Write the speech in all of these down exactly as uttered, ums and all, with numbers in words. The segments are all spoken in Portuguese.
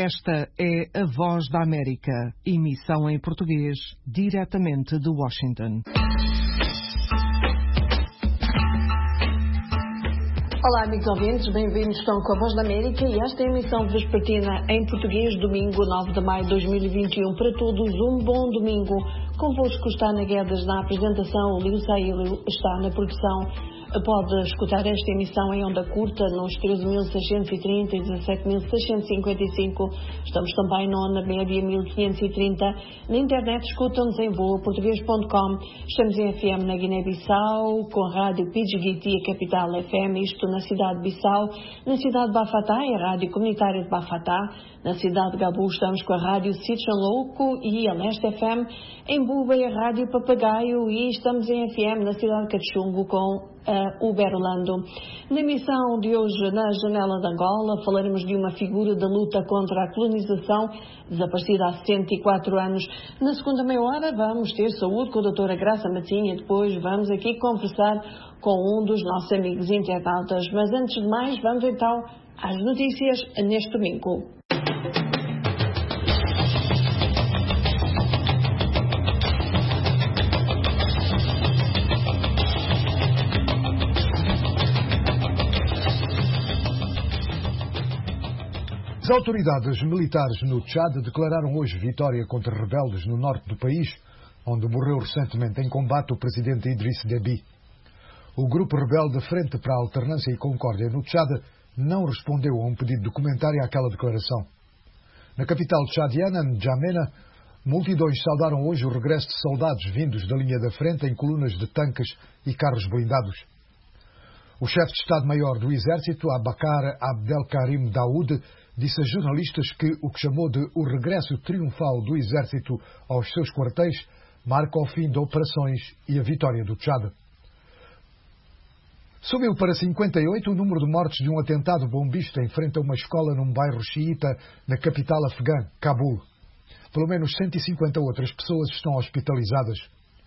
Esta é a Voz da América, emissão em português, diretamente de Washington. Olá, amigos ouvintes, bem-vindos estão com a Voz da América e esta é a emissão vespertina em português, domingo nove de maio de dois mil e vinte e um. Para todos, um bom domingo. Convosco está na Guedes na apresentação, o Lio Saílio está na produção. Pode escutar esta emissão em onda curta nos treze mil seiscentos e trinta e dezassete mil seiscentos e cinquenta e cinco. Estamos também na onda média mil quinhentos e trinta. Na internet escutam-nos em voa português ponto com. Estamos em F M na Guiné-Bissau, com a rádio Pidgiguiti, a capital F M, isto na cidade de Bissau. Na cidade de Bafatá, é a rádio comunitária de Bafatá. Na cidade de Gabu estamos com a rádio Sitchan Louco e a Leste F M. Em Buba é a rádio Papagaio e estamos em F M na cidade de Cachungo com Uh, Uberlando. Na emissão de hoje, na Janela de Angola, falaremos de uma figura da luta contra a colonização, desaparecida há sessenta e quatro anos. Na segunda meia hora, vamos ter saúde com a doutora Graça Matinha. Depois vamos aqui conversar com um dos nossos amigos internautas. Mas antes de mais, vamos então às notícias neste domingo. As autoridades militares no Tchad declararam hoje vitória contra rebeldes no norte do país, onde morreu recentemente em combate o presidente Idriss Déby. O grupo rebelde Frente para a Alternância e Concórdia no Tchad não respondeu a um pedido de comentário àquela declaração. Na capital tchadiana, N'Djamena, multidões saudaram hoje o regresso de soldados vindos da linha da frente em colunas de tanques e carros blindados. O chefe de Estado-Maior do Exército, Abakar Abdelkarim Daoud, disse a jornalistas que o que chamou de o regresso triunfal do Exército aos seus quartéis marca o fim de operações e a vitória do Tchad. Subiu para cinquenta e oito o número de mortes de um atentado bombista em frente a uma escola num bairro xiita na capital afegã, Cabul. Pelo menos cento e cinquenta outras pessoas estão hospitalizadas.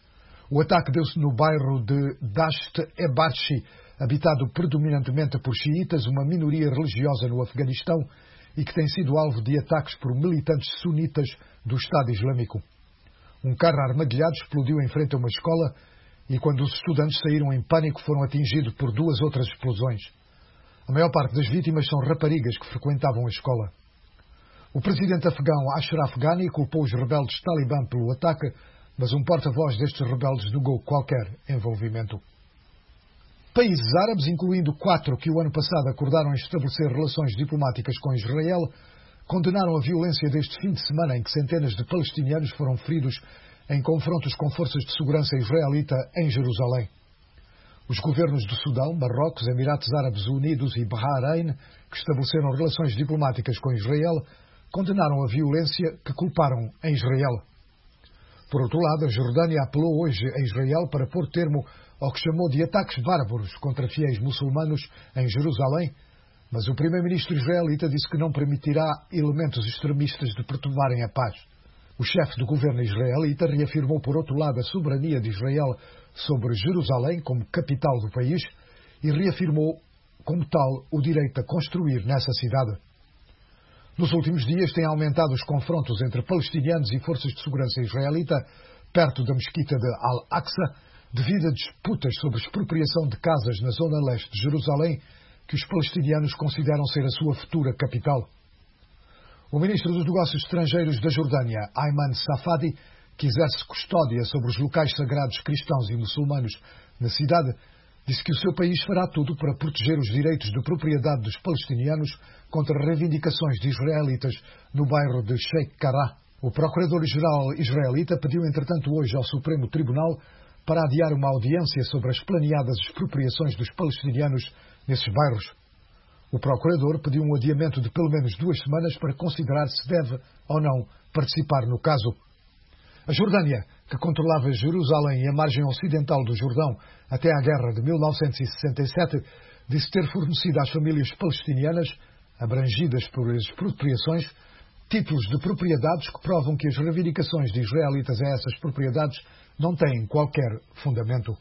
O ataque deu-se no bairro de Dasht-e-Barchi, habitado predominantemente por xiitas, uma minoria religiosa no Afeganistão, e que tem sido alvo de ataques por militantes sunitas do Estado Islâmico. Um carro armadilhado explodiu em frente a uma escola e, quando os estudantes saíram em pânico, foram atingidos por duas outras explosões. A maior parte das vítimas são raparigas que frequentavam a escola. O presidente afegão Ashraf Ghani culpou os rebeldes talibã pelo ataque, mas um porta-voz destes rebeldes negou qualquer envolvimento. Países árabes, incluindo quatro que o ano passado acordaram estabelecer relações diplomáticas com Israel, condenaram a violência deste fim de semana em que centenas de palestinianos foram feridos em confrontos com forças de segurança israelita em Jerusalém. Os governos do Sudão, Marrocos, Emirados Árabes Unidos e Bahrein, que estabeleceram relações diplomáticas com Israel, condenaram a violência que culparam em Israel. Por outro lado, a Jordânia apelou hoje a Israel para pôr termo ao que chamou de ataques bárbaros contra fiéis muçulmanos em Jerusalém, mas o primeiro-ministro israelita disse que não permitirá elementos extremistas de perturbarem a paz. O chefe do governo israelita reafirmou, por outro lado, a soberania de Israel sobre Jerusalém como capital do país e reafirmou, como tal, o direito a construir nessa cidade. Nos últimos dias têm aumentado os confrontos entre palestinianos e forças de segurança israelita perto da mesquita de Al-Aqsa, devido a disputas sobre expropriação de casas na zona leste de Jerusalém, que os palestinianos consideram ser a sua futura capital. O ministro dos Negócios Estrangeiros da Jordânia, Ayman Safadi, que exerce custódia sobre os locais sagrados cristãos e muçulmanos na cidade, disse que o seu país fará tudo para proteger os direitos de propriedade dos palestinianos contra reivindicações de israelitas no bairro de Sheikh Jarrah. O procurador-geral israelita pediu, entretanto, hoje ao Supremo Tribunal para adiar uma audiência sobre as planeadas expropriações dos palestinianos nesses bairros. O procurador pediu um adiamento de pelo menos duas semanas para considerar se deve ou não participar no caso. A Jordânia, que controlava Jerusalém e a margem ocidental do Jordão até à guerra de mil novecentos e sessenta e sete, disse ter fornecido às famílias palestinianas, abrangidas por expropriações, títulos de propriedades que provam que as reivindicações de israelitas a essas propriedades não têm qualquer fundamento.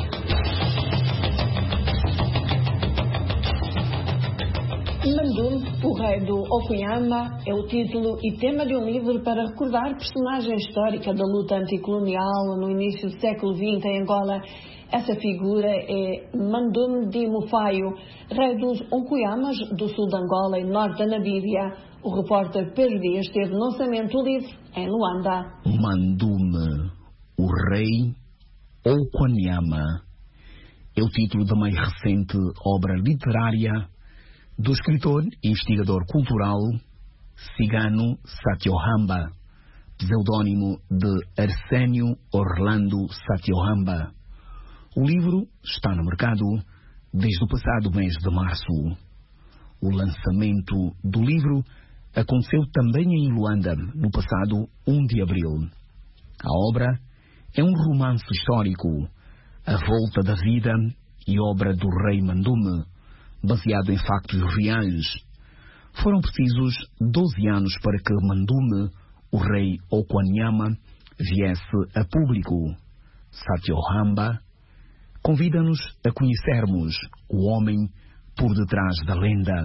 Mandum O Rei do Okuyama é o título e tema de um livro para recordar personagem histórica da luta anticolonial no início do século vinte em Angola. Essa figura é Mandume de Mufaio, rei dos Okuyamas do sul de Angola e norte da Namíbia. O repórter Pedro Dias esteve no lançamento do livro em Luanda. Mandume, o rei Okuyama, é o título da mais recente obra literária do escritor e investigador cultural cigano Satyohamba, pseudônimo de Arsénio Orlando Satyohamba. O livro está no mercado desde o passado mês de março. O lançamento do livro aconteceu também em Luanda, no passado primeiro de abril. A obra é um romance histórico, a volta da vida e obra do rei Mandume, baseado em factos reais. Foram precisos doze anos para que Mandume, o rei Okuyama, viesse a público. Satyohamba convida-nos a conhecermos o homem por detrás da lenda.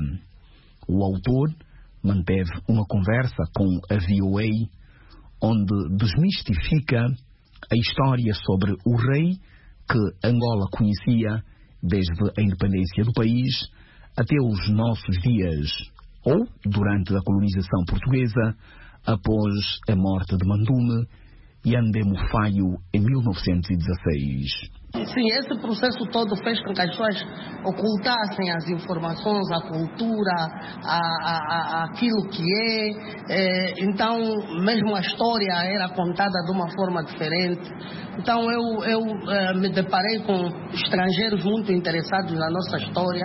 O autor manteve uma conversa com a V O A, onde desmistifica a história sobre o rei que Angola conhecia desde a independência do país até os nossos dias, ou durante a colonização portuguesa, após a morte de Mandume e Ande Mufaio em mil novecentos e dezesseis. Sim, esse processo todo fez com que as pessoas ocultassem as informações, a cultura, a, a, a, aquilo que é, é. Então, mesmo a história era contada de uma forma diferente. Então, eu, eu é, me deparei com estrangeiros muito interessados na nossa história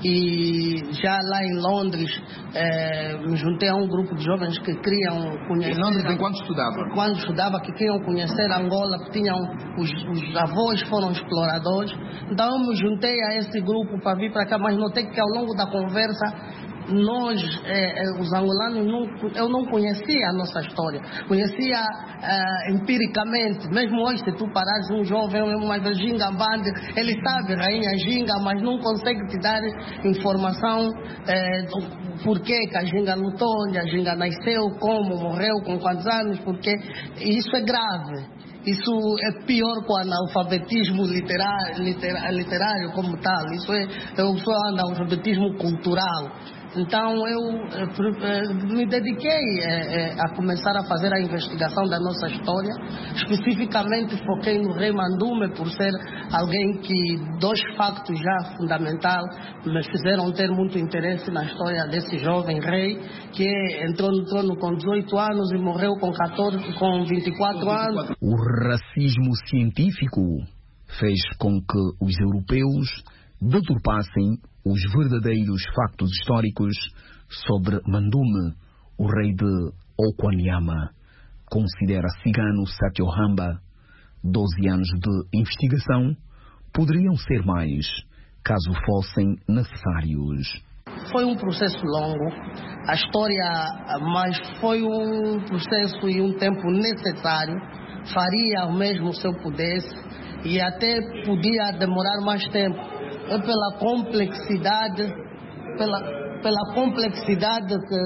e já lá em Londres é, me juntei a um grupo de jovens que queriam conhecer... Em Londres, enquanto estudava? Quando estudava, que queriam conhecer Angola, que tinham, os, os avós foram exploradores. Então eu me juntei a esse grupo para vir para cá, mas notei que ao longo da conversa nós, eh, os angolanos, não, eu não conhecia a nossa história, conhecia eh, empiricamente. Mesmo hoje, se tu parares um jovem, uma Ginga Band, ele sabe Rainha Ginga, mas não consegue te dar informação eh, do porquê que a Ginga lutou, onde a Ginga nasceu, como, morreu, com quantos anos, porque isso é grave. Isso é pior que o analfabetismo literário, literário, literário como tal. Isso é, eu sou analfabetismo cultural. Então eu eh, me dediquei eh, a começar a fazer a investigação da nossa história. Especificamente foquei no rei Mandume por ser alguém que dois factos já fundamentais me fizeram ter muito interesse na história desse jovem rei que entrou no trono com dezoito anos e morreu com, catorze, com vinte e quatro anos. O racismo científico fez com que os europeus deturpassem os verdadeiros factos históricos sobre Mandume, o rei de Okuyama. Considera cigano Satyohamba. Doze anos de investigação poderiam ser mais, caso fossem necessários. Foi um processo longo, a história, mas foi um processo e um tempo necessário. Faria o mesmo se eu pudesse e até podia demorar mais tempo. É pela complexidade, pela, pela complexidade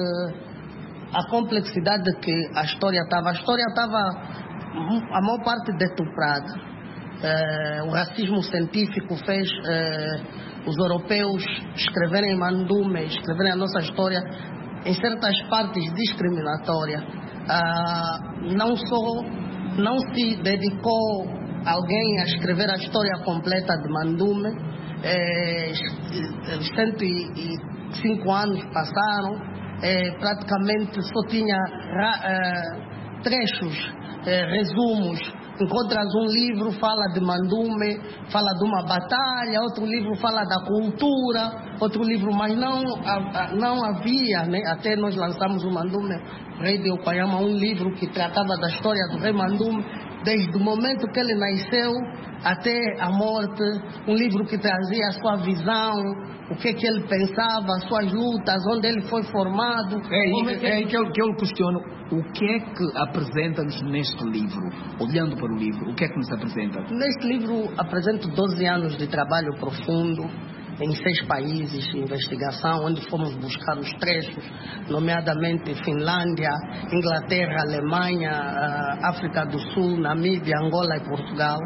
que a complexidade que a história estava. A história estava a maior parte deturpada. É, o racismo científico fez é, os europeus escreverem Mandume, escreverem a nossa história em certas partes discriminatória. Ah, não só não se dedicou alguém a escrever a história completa de Mandume. É, cento e cinco anos passaram, é, praticamente só tinha é, trechos, é, resumos. Encontras um livro, fala de Mandume, fala de uma batalha, outro livro fala da cultura, outro livro, mas não, não havia, né? Até nós lançamos o Mandume, Rei de Okuyama, um livro que tratava da história do rei Mandume, desde o momento que ele nasceu até a morte, um livro que trazia a sua visão, o que, que ele pensava, as suas lutas, onde ele foi formado. É aí que, é que, eu, que eu questiono, o que é que apresenta-nos neste livro? Olhando para o livro, o que é que nos apresenta? Neste livro apresento doze anos de trabalho profundo, em seis países de investigação, onde fomos buscar os trechos, nomeadamente Finlândia, Inglaterra, Alemanha, África do Sul, Namíbia, Angola e Portugal.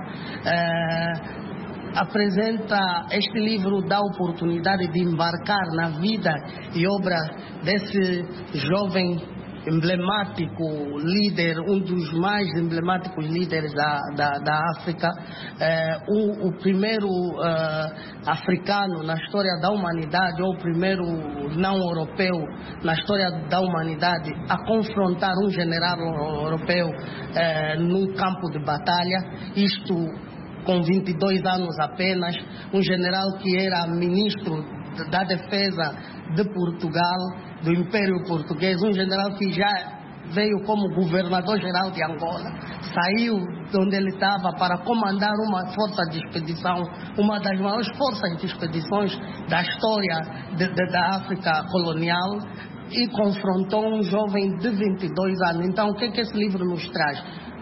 É, apresenta, este livro dá a oportunidade de embarcar na vida e obra desse jovem emblemático líder, um dos mais emblemáticos líderes da, da, da África, é, o, o primeiro uh, africano na história da humanidade, ou o primeiro não europeu na história da humanidade a confrontar um general europeu é, no campo de batalha, isto com vinte e dois anos apenas, um general que era ministro da Defesa de Portugal, do Império Português, um general que já veio como governador-geral de Angola, saiu de onde ele estava para comandar uma força de expedição, uma das maiores forças de expedições da história de, de, da África colonial, e confrontou um jovem de vinte e dois anos. Então, o que é que esse livro nos traz?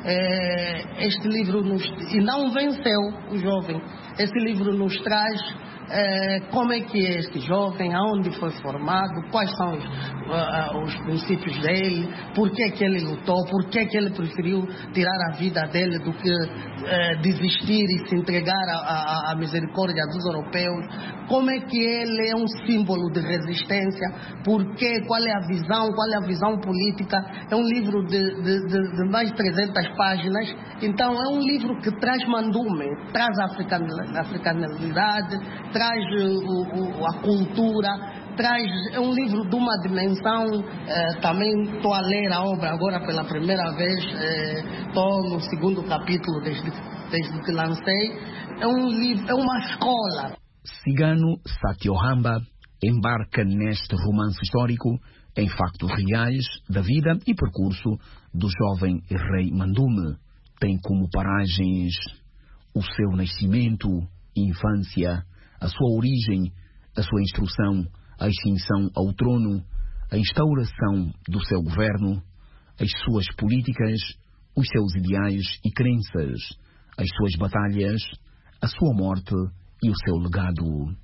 É, este livro nos... E não venceu o jovem. Esse livro nos traz é, como é que é este jovem, aonde foi formado, quais são os, uh, os princípios dele, por que que ele lutou, por que que ele preferiu tirar a vida dele do que uh, desistir e se entregar à misericórdia dos europeus, como é que ele é um símbolo de resistência, porque, qual é a visão, qual é a visão política. É um livro de, de, de, de mais de trezentas páginas, então é um livro que traz mandume, traz a africanidade, traz o, o, a cultura, traz, é um livro de uma dimensão, eh, também estou a ler a obra agora pela primeira vez, estou eh, no segundo capítulo desde, desde que lancei. É um livro, é uma escola. Cigano Satyohamba embarca neste romance histórico em factos reais da vida e percurso do jovem rei Mandume. Tem como paragens o seu nascimento, infância, a sua origem, a sua instrução, a ascensão ao trono, a instauração do seu governo, as suas políticas, os seus ideais e crenças, as suas batalhas, a sua morte e o seu legado.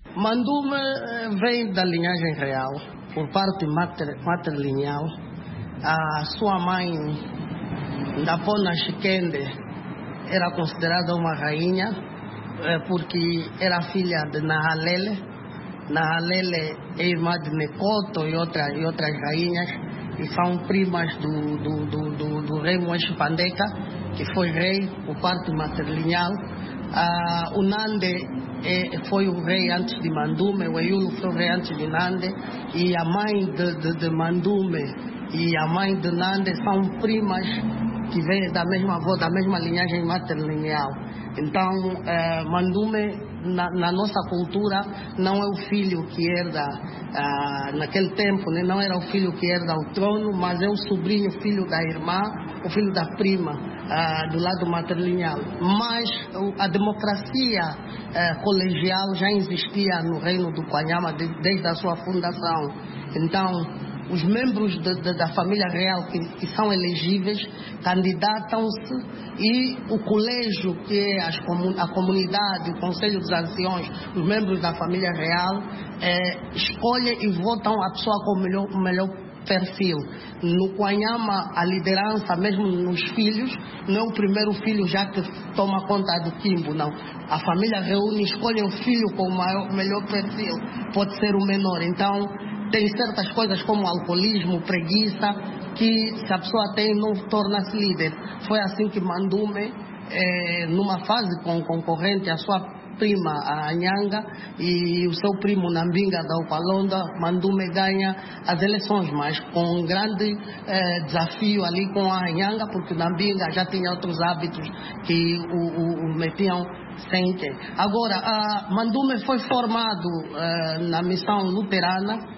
Mandume vem da linhagem real, por parte mater, matrilineal. A sua mãe, Ndapona Shikende, era considerada uma rainha, porque era filha de Nahalele. Nahalele é irmã de Nekoto e, outra, e outras rainhas, e são primas do, do, do, do, do rei Moeshi Pandeka, que foi rei por parte matrilineal. Ah, o Nande é, foi o rei antes de Mandume, o Eyulo foi o rei antes de Nande, e a mãe de, de, de Mandume e a mãe de Nande são primas que vêm da mesma avó, da mesma linhagem matrilineal. Então, eh, Mandume, na, na nossa cultura, não é o filho que herda, ah, naquele tempo, né, não era o filho que herda o trono, mas é o sobrinho, filho da irmã, o filho da prima, ah, do lado matrilineal. Mas a democracia eh, colegial já existia no reino do Kwanyama de, desde a sua fundação. Então, os membros de, de, da família real que, que são elegíveis candidatam-se, e o colégio, que é as, a comunidade, o conselho dos anciões, os membros da família real, é, escolhem e votam a pessoa com o melhor, o melhor perfil. No Kwanyama, a liderança, mesmo nos filhos, não é o primeiro filho já que toma conta do quimbo, não. A família reúne, escolhe o filho com o maior, melhor perfil, pode ser o menor. Então, tem certas coisas como alcoolismo, preguiça, que se a pessoa tem, não torna-se líder. Foi assim que Mandume, eh, numa fase com concorrente, a sua prima, a Anhanga, e o seu primo Nambinga da Upalonda, Mandume ganha as eleições, mas com um grande eh, desafio ali com a Anhanga, porque Nambinga já tinha outros hábitos que o, o, o metiam sem que. Agora, a Mandume foi formado eh, na missão luterana,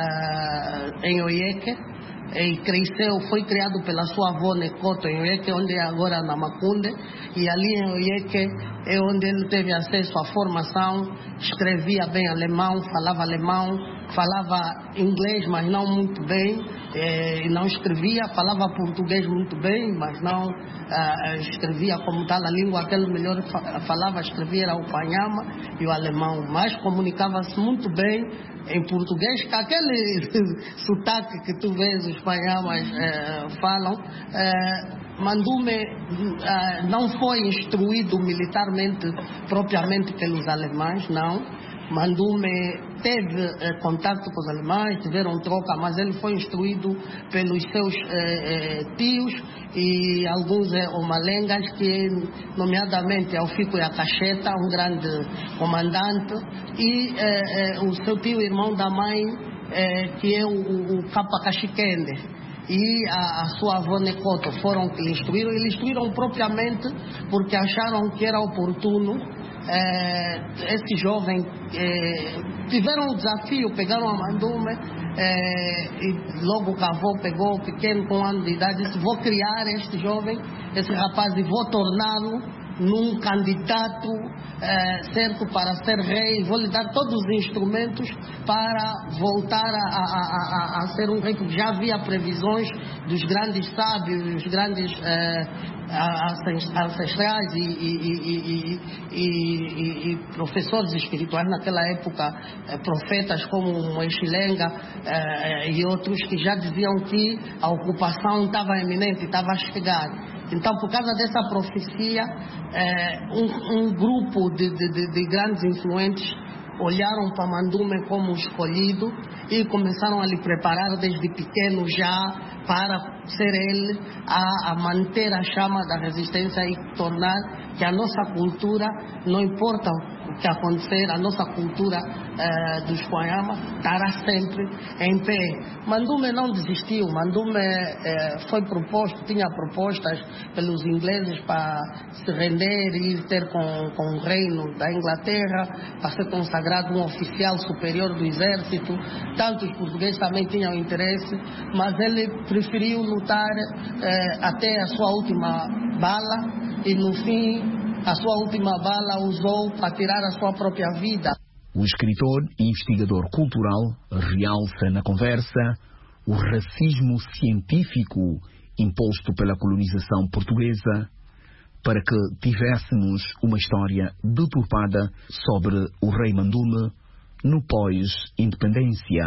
Uh, em Oieke, e cresceu, foi criado pela sua avó Nekoto em Oieke, onde é agora na Macunde, e ali em Oieke é onde ele teve acesso à formação, escrevia bem alemão, falava alemão, falava inglês, mas não muito bem, eh, não escrevia, falava português muito bem, mas não ah, escrevia como tal a língua. Aquele melhor falava, escrevia era o panhama e o alemão, mas comunicava-se muito bem em português, com aquele sotaque que tu vês os panhamas eh, falam. Eh, Mandume eh, não foi instruído militarmente propriamente pelos alemães, não. Mandume teve eh, contato com os alemães, tiveram troca, mas ele foi instruído pelos seus eh, eh, tios e alguns eh, omalengas, que nomeadamente Alfico e a Cacheta, um grande comandante, e eh, eh, o seu tio irmão da mãe, eh, que é o, o, o Capa Caxiquende, e a, a sua avó Necoto foram que lhe instruíram, e lhe instruíram propriamente porque acharam que era oportuno. Eh, esse jovem eh, tiveram o desafio, pegaram a Mandume eh, e logo o avô pegou o pequeno com um ano de idade e disse: vou criar este jovem, esse rapaz, e vou torná-lo num candidato eh, certo para ser rei, vou lhe dar todos os instrumentos para voltar a, a, a, a ser um rei, porque já havia previsões dos grandes sábios, dos grandes eh, ancestrais e, e, e, e, e, e professores espirituais naquela época, eh, profetas como Moexilenga eh, e outros, que já diziam que a ocupação estava iminente, estava a chegar. Então, por causa dessa profecia, eh, um, um grupo de, de, de, de grandes influentes olharam para Mandume como escolhido e começaram a lhe preparar desde pequeno já para ser ele a, a manter a chama da resistência e tornar que a nossa cultura, não importa o que acontecer, a nossa cultura eh, dos Panhama estará sempre em pé. Mandume não desistiu. Mandume eh, foi proposto, tinha propostas pelos ingleses para se render e ir ter com, com o reino da Inglaterra, para ser consagrado um oficial superior do exército. Tanto os portugueses também tinham interesse, mas ele preferiu lutar eh, até a sua última bala, e no fim a sua última bala usou para tirar a sua própria vida. O escritor e investigador cultural realça na conversa o racismo científico imposto pela colonização portuguesa para que tivéssemos uma história deturpada sobre o rei Mandume no pós-independência,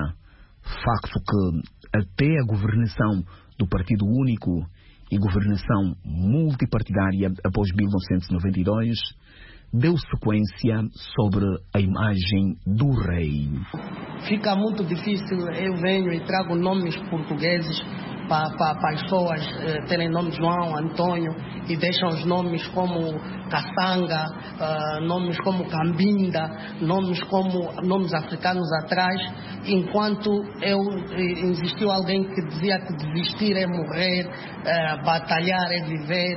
facto que até a governação do Partido Único e governação multipartidária após mil novecentos e noventa e dois deu sequência sobre a imagem do rei. Fica muito difícil, eu venho e trago nomes portugueses para pa, pa as pessoas eh, terem nomes João, Antônio, e deixam os nomes como Caçanga, uh, nomes como Cambinda, nomes como nomes africanos atrás, enquanto eu, existiu alguém que dizia que desistir é morrer, uh, batalhar é viver,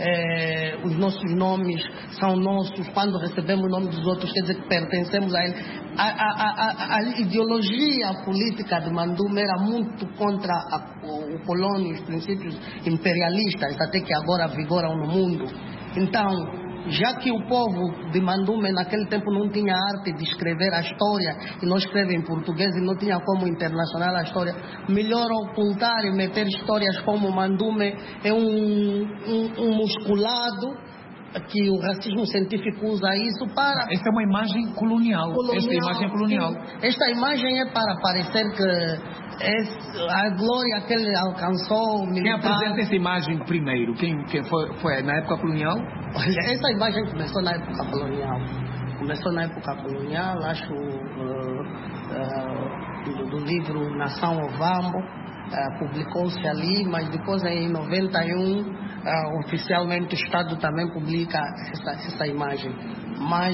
uh, os nossos nomes são nossos, quando recebemos o nome dos outros quer dizer que pertencemos a ele. A, a, a, a ideologia política de Mandume era muito contra a, o, o colônio, os princípios imperialistas, até que agora vigoram no mundo. Então, já que o povo de Mandume naquele tempo não tinha arte de escrever a história, e não escreve em português e não tinha como internacional a história, melhor ocultar e meter histórias como Mandume é um, um, um musculado, que o racismo científico usa isso para... Esta é uma imagem colonial. colonial Esta imagem é colonial. Sim. Esta imagem é para parecer que é a glória que ele alcançou militar. Quem apresenta essa imagem primeiro? Quem, quem foi, foi na época colonial? Olha, essa imagem começou na época colonial. Começou na época colonial, acho, uh, uh, do, do livro Nação Ovambo. Uh, publicou-se ali, mas depois em noventa e um uh, oficialmente o Estado também publica essa, essa imagem. Mas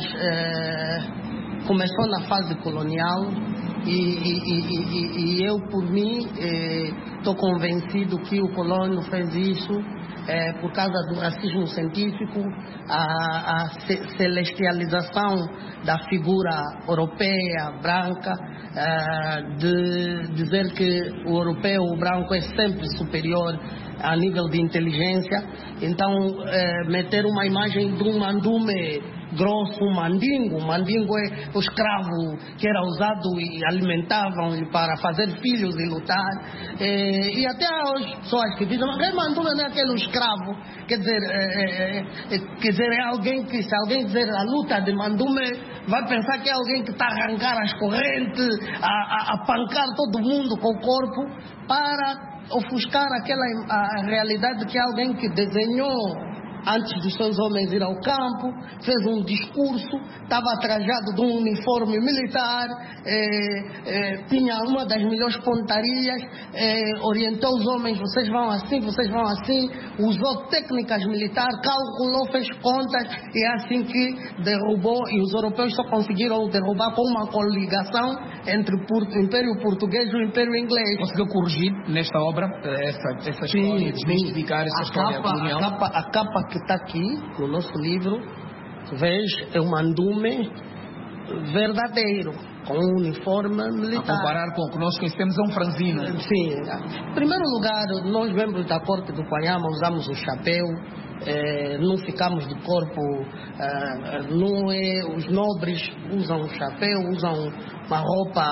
uh, começou na fase colonial e, e, e, e, e eu, por mim, estou eh, convencido que o colônio fez isso eh, por causa do racismo científico, a, a ce celestialização da figura europeia, branca, Uh, de dizer que o europeu, o branco, é sempre superior a nível de inteligência. Então, uh, meter uma imagem de um Mandume grosso, um mandingo. O mandingo é o escravo que era usado e alimentavam para fazer filhos e lutar. E, e até as pessoas que dizem, mas Mandume não é aquele escravo. Quer dizer, é, é, quer dizer, é alguém que, se alguém dizer a luta de Mandume, vai pensar que é alguém que está a arrancar as correntes, a, a, a pancar todo mundo com o corpo, para ofuscar aquela a realidade que é alguém que desenhou antes dos seus homens ir ao campo, fez um discurso, estava trajado de um uniforme militar, eh, eh, tinha uma das melhores pontarias, eh, orientou os homens, vocês vão assim, vocês vão assim, usou técnicas militares, calculou, fez contas, e é assim que derrubou, e os europeus só conseguiram derrubar com uma coligação entre o Império Português e o Império Inglês. Conseguiu corrigir nesta obra essa, essa história, desmistificar essa a história capa, colonial? A capa, a capa que está aqui no nosso livro, veja, é um mandume verdadeiro, com um uniforme militar. A comparar com o que nós conhecemos, é um franzino. Sim. Em primeiro lugar, nós membros da corte do Quanyama usamos o chapéu, eh, não ficamos de corpo, eh, não é, os nobres usam o chapéu, usam uma roupa,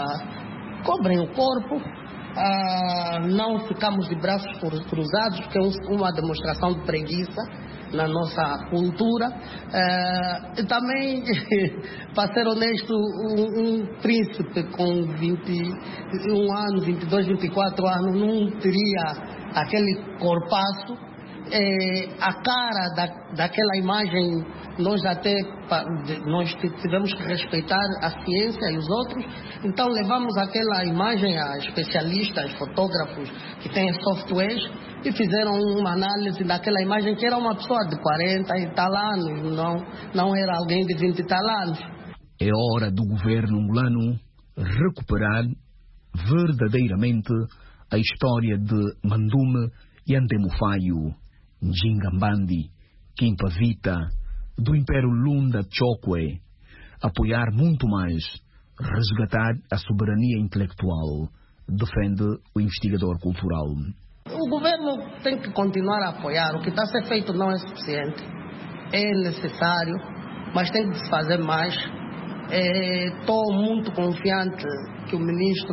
eh, cobrem o corpo. Ah, não ficamos de braços cruzados, que é um, uma demonstração de preguiça na nossa cultura. Ah, e também, para ser honesto, um, um príncipe com vinte e um anos, vinte e dois, vinte e quatro anos não teria aquele corpaço. É, a cara da, daquela imagem, nós até nós tivemos que respeitar a ciência e os outros, então levamos aquela imagem a especialistas, fotógrafos que têm softwares, e fizeram uma análise daquela imagem, que era uma pessoa de quarenta e tal anos, não, não era alguém de vinte e tal anos. É hora do governo angolano recuperar verdadeiramente a história de Mandume e Antemufaio, Njingambandi, Kimpavita, do Império Lunda Chokwe, apoiar muito mais, resgatar a soberania intelectual, defende o investigador cultural. O governo tem que continuar a apoiar. O que está a ser feito não é suficiente. É necessário, mas tem que se fazer mais. Estou é, muito confiante que o ministro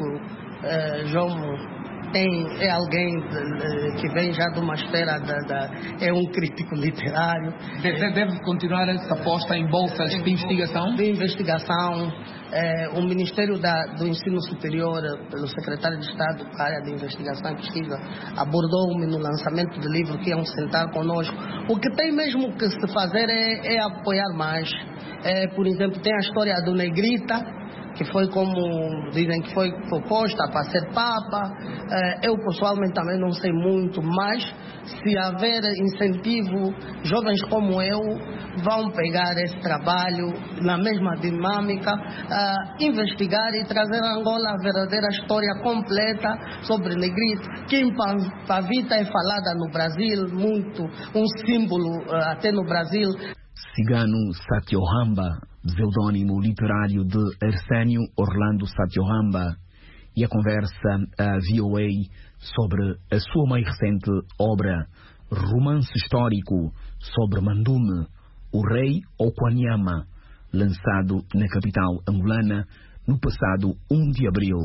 é, Jomo Tem, é alguém de, de, que vem já de uma esfera, de, de, é um crítico literário. Deve, deve continuar essa aposta em bolsas de investigação? De investigação. É, o Ministério da, do Ensino Superior, pelo secretário de Estado para a área de investigação e pesquisa, abordou-me no lançamento do livro, que iam sentar conosco. O que tem mesmo que se fazer é, é apoiar mais. É, por exemplo, tem a história do Negrita, que foi, como dizem, que foi proposta para ser Papa. Eu pessoalmente também não sei muito, mas se haver incentivo, jovens como eu vão pegar esse trabalho na mesma dinâmica, investigar e trazer a Angola a verdadeira história completa sobre Negrito. Kimpavita é falada no Brasil muito, um símbolo até no Brasil. Cigano Satyohamba, pseudônimo literário de Arsénio Orlando Satyohamba, e a conversa a V O A sobre a sua mais recente obra, romance histórico sobre Mandume, o rei Okwanyama, lançado na capital angolana no passado primeiro de abril.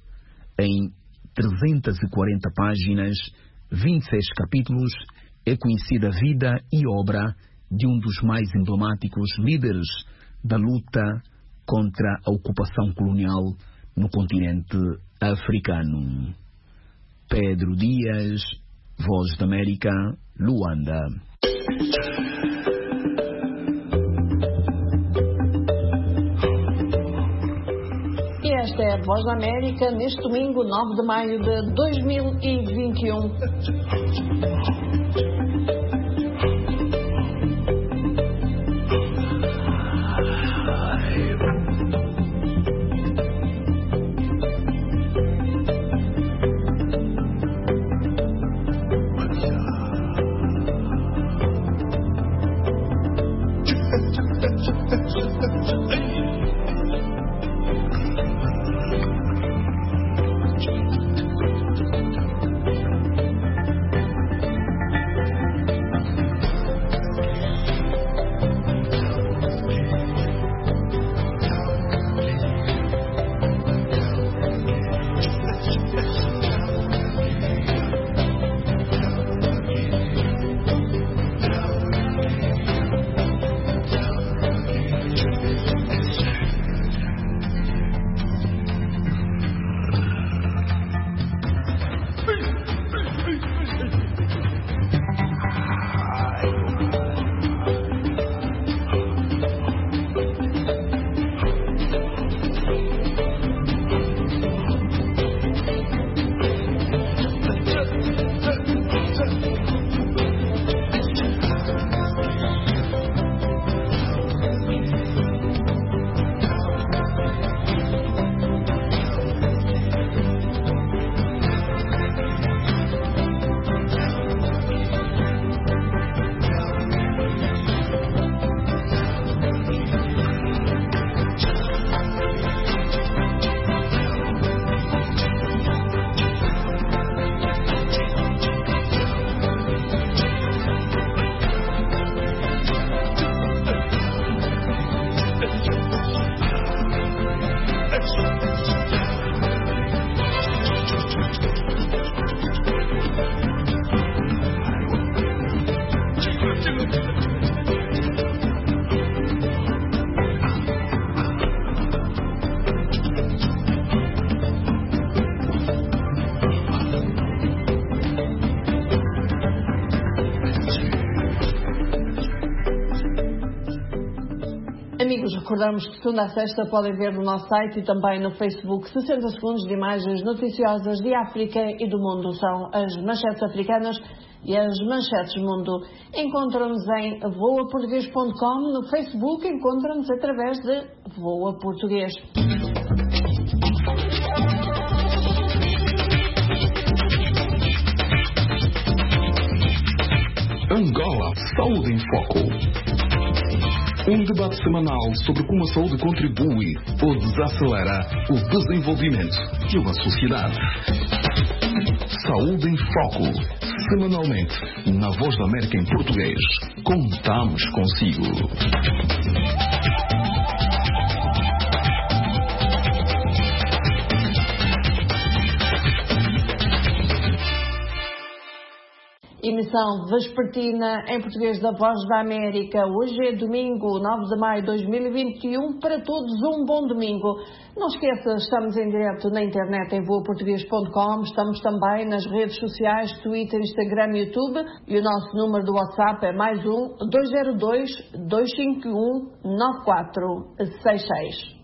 Em trezentas e quarenta páginas, vinte e seis capítulos, é conhecida a vida e obra de um dos mais emblemáticos líderes da luta contra a ocupação colonial no continente africano. Pedro Dias, Voz da América, Luanda. E esta é a Voz da América neste domingo, nove de maio de dois mil e vinte e um. Amigos, recordamos que segunda a sexta podem ver no nosso site e também no Facebook sessenta segundos de imagens noticiosas de África e do mundo. São as manchetes africanas e as manchetes mundo. Encontram-nos em voa português ponto com, no Facebook encontram-nos através de Voa Português. Angola Saúde em Foco. Um debate semanal sobre como a saúde contribui ou desacelera o desenvolvimento de uma sociedade. Saúde em Foco. Semanalmente, na Voz da América em português. Contamos consigo. Emissão vespertina em português da Voz da América. Hoje é domingo, nove de maio de dois mil e vinte e um. Para todos, um bom domingo. Não esqueça, estamos em direto na internet em voa português ponto com. Estamos também nas redes sociais, Twitter, Instagram e YouTube. E o nosso número do WhatsApp é mais um, dois zero dois, dois cinco um, nove quatro seis seis.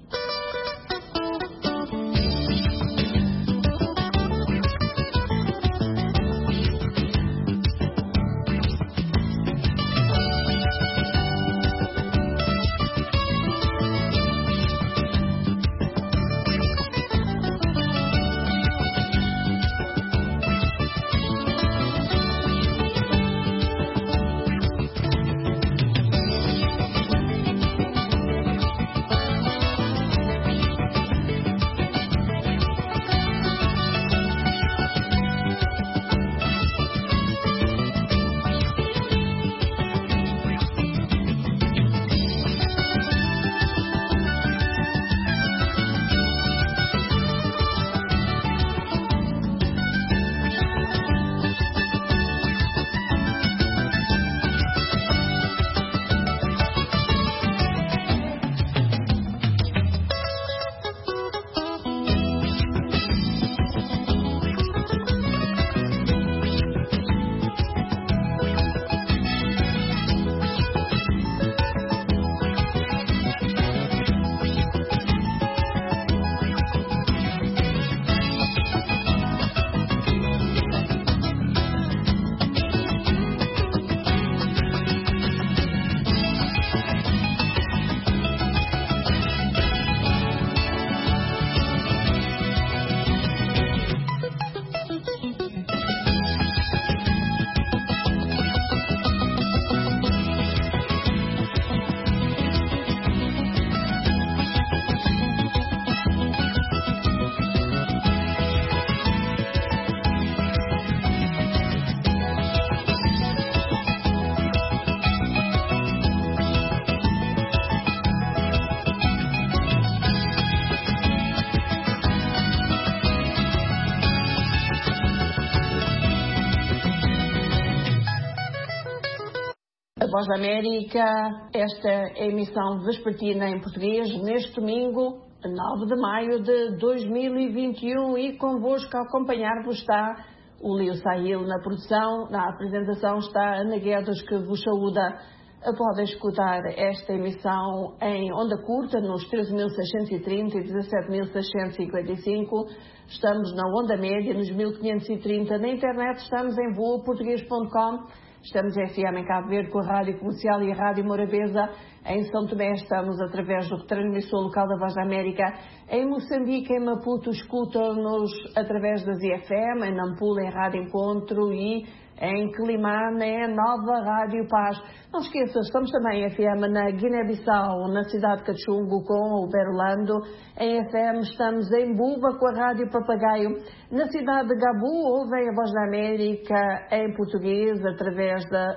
Voz da América, esta é a emissão vespertina em português, neste domingo, nove de maio de dois mil e vinte e um, e convosco a acompanhar-vos está o Leo Sahil na produção, na apresentação está a Ana Guedes, que vos saúda. Podem escutar esta emissão em onda curta nos treze mil seiscentos e trinta e dezassete mil seiscentos e cinquenta e cinco. Estamos na onda média nos mil quinhentos e trinta. Na internet estamos em voa português ponto com. Estamos em F M em Cabo Verde com a Rádio Comercial e a Rádio Morabeza. Em São Tomé estamos através do retransmissor local da Voz da América. Em Moçambique, em Maputo, escutam-nos através das I F M, em Nampula, em Rádio Encontro, e em Quelimane, é a nova Rádio Paz. Não esqueça, estamos também em F M na Guiné-Bissau, na cidade de Cachungo, com o Berlando. Em F M estamos em Buba, com a Rádio Papagaio. Na cidade de Gabu, ouvem a Voz da América em português, através da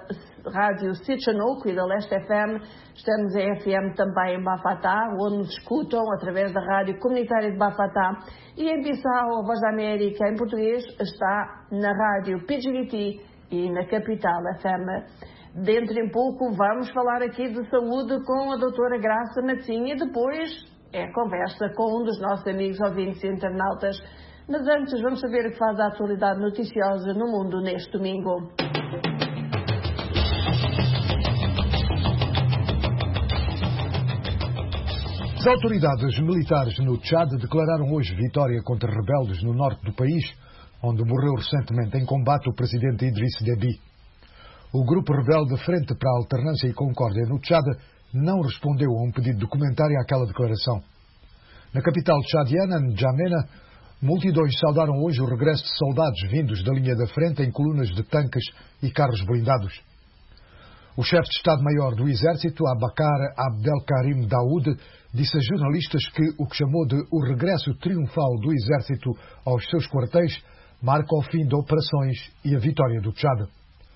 Rádio Sitchanuco e da Leste F M. Estamos em F M também em Bafatá, onde nos escutam através da Rádio Comunitária de Bafatá. E em Bissau, a Voz da América, em português, está na Rádio P G T e na Capital F M. Dentro em pouco vamos falar aqui de saúde com a doutora Graça Matinha e depois é conversa com um dos nossos amigos ouvintes e internautas. Mas antes vamos saber o que faz a atualidade noticiosa no mundo neste domingo. As autoridades militares no Tchad declararam hoje vitória contra rebeldes no norte do país, onde morreu recentemente em combate o presidente Idriss Déby. O grupo rebelde Frente para a Alternância e Concórdia no Tchad não respondeu a um pedido de comentário àquela declaração. Na capital tchadiana, N'Djamena, multidões saudaram hoje o regresso de soldados vindos da linha da frente em colunas de tanques e carros blindados. O chefe de Estado-Maior do Exército, Abakar Abdelkarim Daoud, disse a jornalistas que o que chamou de o regresso triunfal do Exército aos seus quartéis marca o fim de operações e a vitória do Tchad.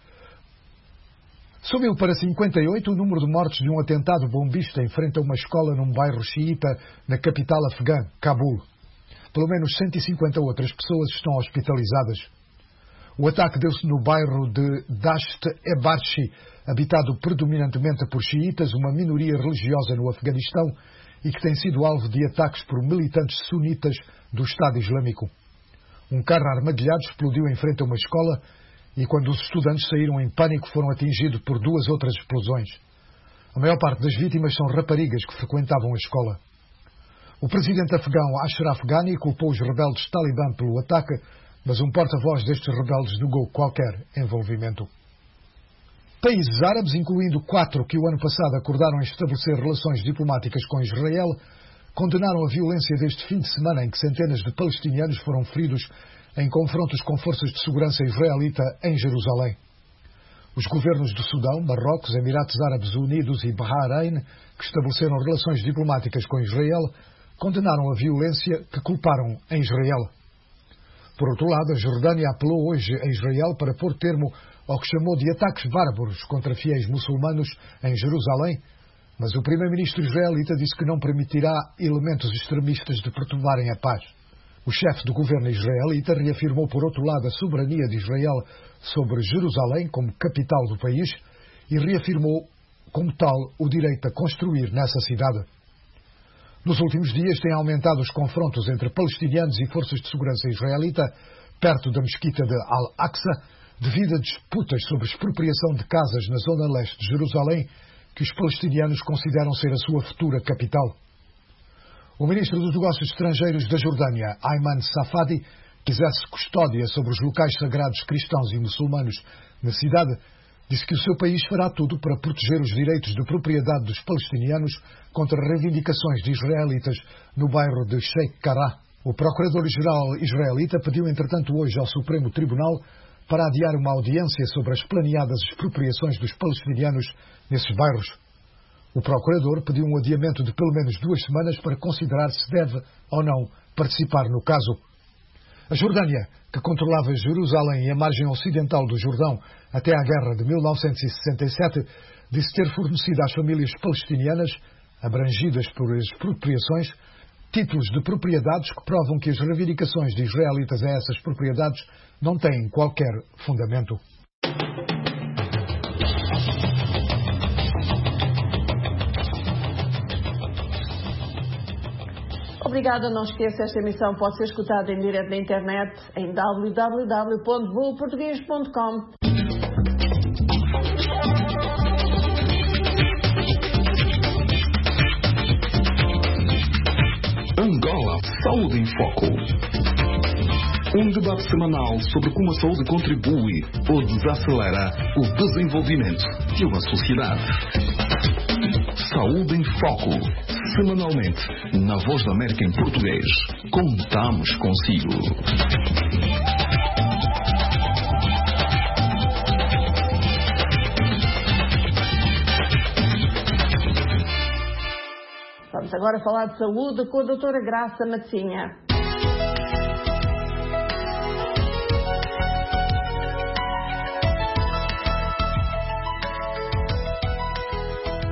Subiu para cinquenta e oito o número de mortes de um atentado bombista em frente a uma escola num bairro xiita na capital afegã, Cabul. Pelo menos cento e cinquenta outras pessoas estão hospitalizadas. O ataque deu-se no bairro de Dasht-e-Barshi, habitado predominantemente por xiitas, uma minoria religiosa no Afeganistão, e que tem sido alvo de ataques por militantes sunitas do Estado Islâmico. Um carro armadilhado explodiu em frente a uma escola e quando os estudantes saíram em pânico foram atingidos por duas outras explosões. A maior parte das vítimas são raparigas que frequentavam a escola. O presidente afegão Ashraf Ghani culpou os rebeldes talibã pelo ataque, mas um porta-voz destes rebeldes negou qualquer envolvimento. Países árabes, incluindo quatro que o ano passado acordaram estabelecer relações diplomáticas com Israel, condenaram a violência deste fim de semana em que centenas de palestinianos foram feridos em confrontos com forças de segurança israelita em Jerusalém. Os governos do Sudão, Marrocos, Emirados Árabes Unidos e Bahrein, que estabeleceram relações diplomáticas com Israel, condenaram a violência que culparam em Israel. Por outro lado, a Jordânia apelou hoje a Israel para pôr termo ao que chamou de ataques bárbaros contra fiéis muçulmanos em Jerusalém, mas o primeiro-ministro israelita disse que não permitirá elementos extremistas de perturbarem a paz. O chefe do governo israelita reafirmou, por outro lado, a soberania de Israel sobre Jerusalém como capital do país e reafirmou, como tal, o direito a construir nessa cidade. Nos últimos dias têm aumentado os confrontos entre palestinianos e forças de segurança israelita perto da mesquita de Al-Aqsa devido a disputas sobre expropriação de casas na zona leste de Jerusalém que os palestinianos consideram ser a sua futura capital. O ministro dos Negócios Estrangeiros da Jordânia, Ayman Safadi, que exerce custódia sobre os locais sagrados cristãos e muçulmanos na cidade, disse que o seu país fará tudo para proteger os direitos de propriedade dos palestinianos contra reivindicações de israelitas no bairro de Sheikh Jarrah. O procurador-geral israelita pediu, entretanto, hoje ao Supremo Tribunal para adiar uma audiência sobre as planeadas expropriações dos palestinianos nesses bairros. O procurador pediu um adiamento de pelo menos duas semanas para considerar se deve ou não participar no caso. A Jordânia, que controlava Jerusalém e a margem ocidental do Jordão até à guerra de mil novecentos e sessenta e sete, disse ter fornecido às famílias palestinianas, abrangidas por expropriações, títulos de propriedades que provam que as reivindicações de israelitas a essas propriedades não têm qualquer fundamento. Obrigada, não esqueça, esta emissão pode ser escutada em direto na internet em w w w ponto voo português ponto com. Angola Saúde em Foco. Um debate semanal sobre como a saúde contribui ou desacelera o desenvolvimento de uma sociedade. Saúde em Foco. Semanalmente, na Voz da América em português. Contamos consigo. Vamos agora falar de saúde com a doutora Graça Matinha.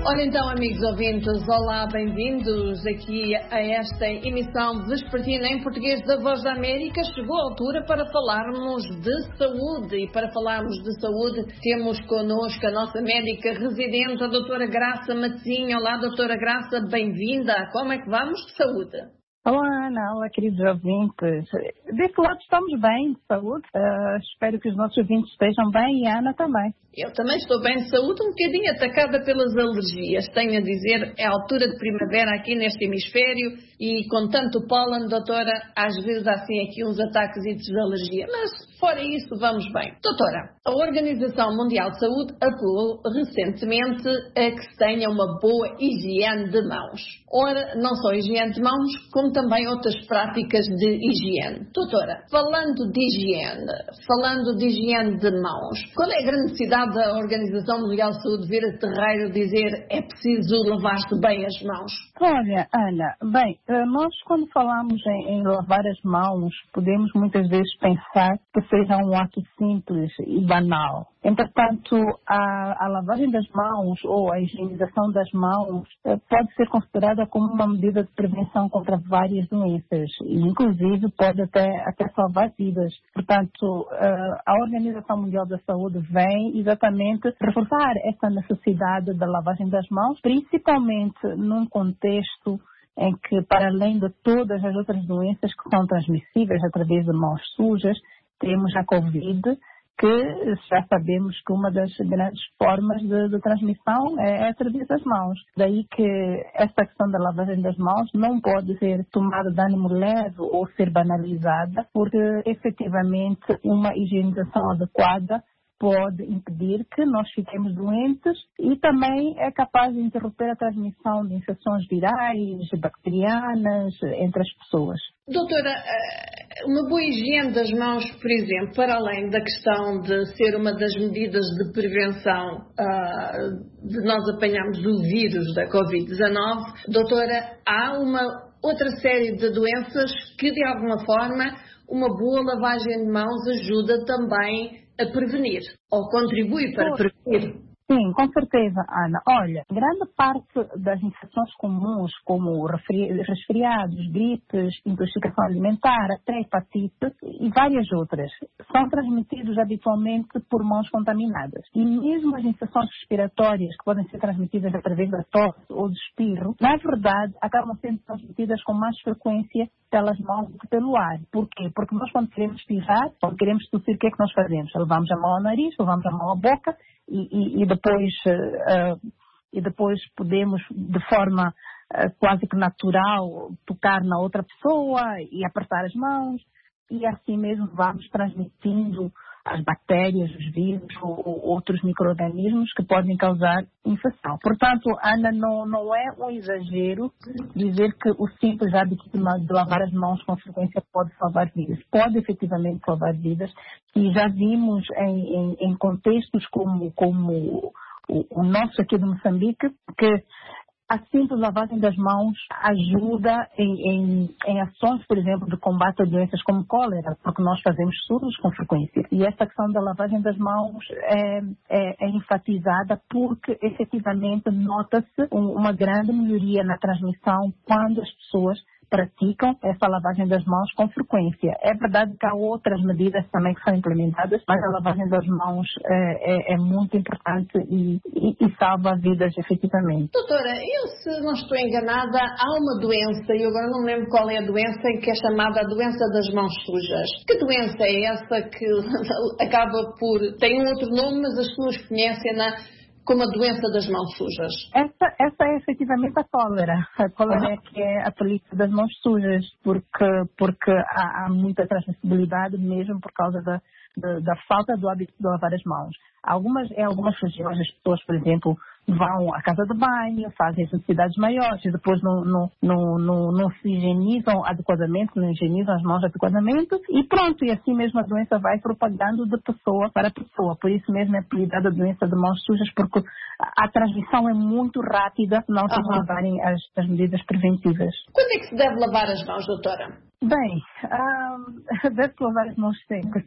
Ora então, amigos ouvintes, olá, bem-vindos aqui a esta emissão vespertina em português da Voz da América. Chegou a altura para falarmos de saúde e para falarmos de saúde temos connosco a nossa médica residente, a doutora Graça Matezinha. Olá, doutora Graça, bem-vinda. Como é que vamos de saúde? Olá, Ana. Olá, queridos ouvintes. Desse lado estamos bem de saúde. Uh, espero que os nossos ouvintes estejam bem e a Ana também. Eu também estou bem de saúde, um bocadinho atacada pelas alergias. Tenho a dizer, é a altura de primavera aqui neste hemisfério e com tanto pólen, doutora, às vezes há assim aqui uns ataques de alergia. Mas fora isso, vamos bem. Doutora, a Organização Mundial de Saúde apelou recentemente a que se tenha uma boa higiene de mãos. Ora, não só higiene de mãos, como também outras práticas de higiene. Doutora, falando de higiene, falando de higiene de mãos, qual é a grande necessidade da Organização Mundial de Saúde vir a terreiro dizer é preciso lavar-se bem as mãos? Olha, Ana, bem, nós quando falamos em, em lavar as mãos, podemos muitas vezes pensar que seja um ato simples e banal. Entretanto, a, a lavagem das mãos ou a higienização das mãos pode ser considerada como uma medida de prevenção contra várias doenças e, inclusive, pode até, até salvar vidas. Portanto, a Organização Mundial da Saúde vem exatamente reforçar essa necessidade da lavagem das mãos, principalmente num contexto em que, para além de todas as outras doenças que são transmissíveis através de mãos sujas, temos a Covid, que já sabemos que uma das grandes formas de, de transmissão é, é através das mãos. Daí que esta questão da lavagem das mãos não pode ser tomada de ânimo leve ou ser banalizada, porque efetivamente uma higienização adequada pode impedir que nós fiquemos doentes e também é capaz de interromper a transmissão de infecções virais, bacterianas, entre as pessoas. Doutora, uma boa higiene das mãos, por exemplo, para além da questão de ser uma das medidas de prevenção uh, de nós apanharmos o vírus da covid dezanove, doutora, há uma outra série de doenças que, de alguma forma, uma boa lavagem de mãos ajuda também a prevenir, ou contribui para prevenir. Sim, com certeza, Ana. Olha, grande parte das infecções comuns, como resfriados, gripes, intoxicação alimentar, até hepatite e várias outras, são transmitidos habitualmente por mãos contaminadas. E mesmo as infecções respiratórias, que podem ser transmitidas através da tosse ou do espirro, na verdade, acabam sendo transmitidas com mais frequência pelas mãos do que pelo ar. Por quê? Porque nós, quando queremos espirrar, quando queremos tossir, o que é que nós fazemos? Levamos a mão ao nariz, levamos a mão à boca, E, e, e, depois, uh, e depois podemos, de forma uh, quase que natural, tocar na outra pessoa e apertar as mãos. E assim mesmo vamos transmitindo as bactérias, os vírus ou, ou outros micro-organismos que podem causar infecção. Portanto, Ana, não, não é um exagero dizer que o simples hábito de lavar as mãos com frequência pode salvar vidas. Pode efetivamente salvar vidas. E já vimos em, em, em contextos como, como o, o nosso aqui de Moçambique, que a simples lavagem das mãos ajuda em, em, em ações, por exemplo, de combate a doenças como cólera, porque nós fazemos surdos com frequência. E essa questão da lavagem das mãos é, é, é enfatizada porque, efetivamente, nota-se um, uma grande melhoria na transmissão quando as pessoas praticam essa lavagem das mãos com frequência. É verdade que há outras medidas também que são implementadas, mas a lavagem das mãos é, é, é muito importante e, e, e salva vidas efetivamente. Doutora, eu se não estou enganada, há uma doença, e agora não me lembro qual é a doença, que é chamada a doença das mãos sujas. Que doença é essa que acaba por... tem um outro nome, mas as pessoas conhecem-na como a doença das mãos sujas? Essa, essa é efetivamente a cólera. A cólera é que é a polícia das mãos sujas, porque, porque há, há muita transmissibilidade mesmo por causa da, da, da falta do hábito de lavar as mãos. Algumas, em algumas regiões as pessoas, por exemplo, vão à casa de banho, fazem as necessidades maiores e depois não, não, não, não, não se higienizam adequadamente, não higienizam as mãos adequadamente e pronto, e assim mesmo a doença vai propagando de pessoa para pessoa. Por isso mesmo é apelidada a doença de mãos sujas, porque a transmissão é muito rápida se não se levarem as, as medidas preventivas. Quando é que se deve lavar as mãos, doutora? Bem, um, deve lavar as mãos sempre,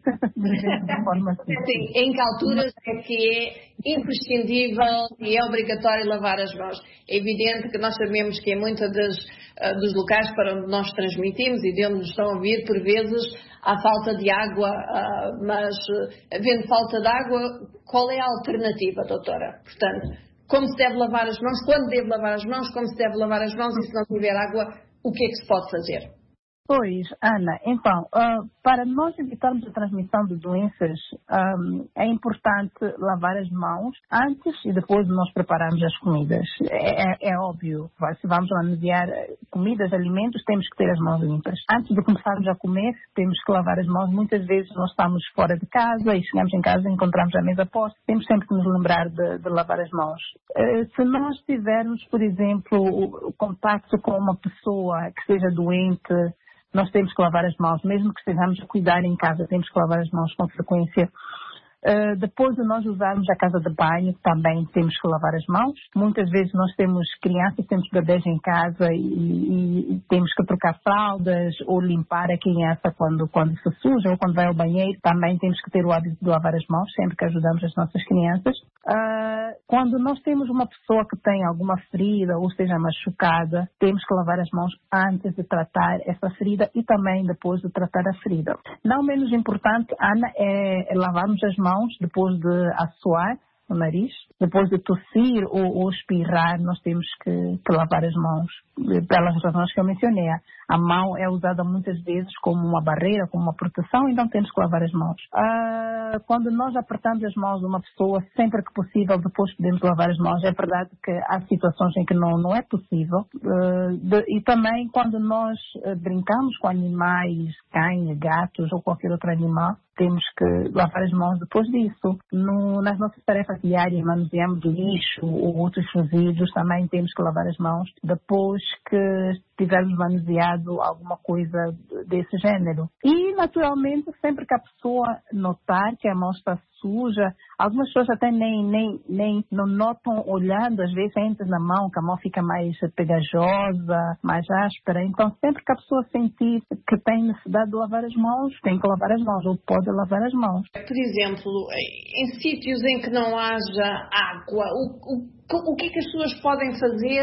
de forma assim. Sim, em que alturas é que é imprescindível e é obrigatório lavar as mãos? É evidente que nós sabemos que em muitos uh, dos locais para onde nós transmitimos e de onde nos estão a vir, por vezes, há falta de água, uh, mas uh, havendo falta de água, qual é a alternativa, doutora? Portanto, como se deve lavar as mãos, quando deve lavar as mãos, como se deve lavar as mãos e se não tiver água, o que é que se pode fazer? Pois, Ana, então, uh, para nós evitarmos a transmissão de doenças, um, é importante lavar as mãos antes e depois de nós prepararmos as comidas. É, é, é óbvio, se vamos manusear comidas, alimentos, temos que ter as mãos limpas. Antes de começarmos a comer, temos que lavar as mãos. Muitas vezes nós estamos fora de casa e chegamos em casa e encontramos a mesa posta. Temos sempre que nos lembrar de, de lavar as mãos. Uh, se nós tivermos, por exemplo, o, o contacto com uma pessoa que esteja doente, nós temos que lavar as mãos, mesmo que estejamos a cuidar em casa, temos que lavar as mãos com frequência. Uh, depois de nós usarmos a casa de banho, também temos que lavar as mãos. Muitas vezes nós temos crianças, temos bebês em casa e, e, e temos que trocar fraldas ou limpar a criança quando, quando se suja ou quando vai ao banheiro. Também temos que ter o hábito de lavar as mãos sempre que ajudamos as nossas crianças. Uh, quando nós temos uma pessoa que tem alguma ferida ou esteja machucada, temos que lavar as mãos antes de tratar essa ferida e também depois de tratar a ferida. Não menos importante, Ana, é, é lavarmos as mãos depois de assoar o nariz, depois de tossir ou, ou espirrar, nós temos que, que lavar as mãos, pelas razões que eu mencionei. A mão é usada muitas vezes como uma barreira, como uma proteção, então temos que lavar as mãos. Ah, quando nós apertamos as mãos de uma pessoa, sempre que possível, depois podemos lavar as mãos. É verdade que há situações em que não, não é possível. Ah, de, e também quando nós ah, brincamos com animais, cães, gatos ou qualquer outro animal, temos que lavar as mãos depois disso. No, nas nossas tarefas diárias, manuseamos lixo ou outros resíduos, também temos que lavar as mãos depois que tivermos manuseado alguma coisa desse gênero. E, naturalmente, sempre que a pessoa notar que a mão está suja, algumas pessoas até nem, nem, nem não notam olhando, às vezes entra na mão, que a mão fica mais pegajosa, mais áspera. Então, sempre que a pessoa sentir que tem necessidade de lavar as mãos, tem que lavar as mãos, ou pode lavar as mãos. Por exemplo, em sítios em que não haja água, o, o, o que é que as pessoas podem fazer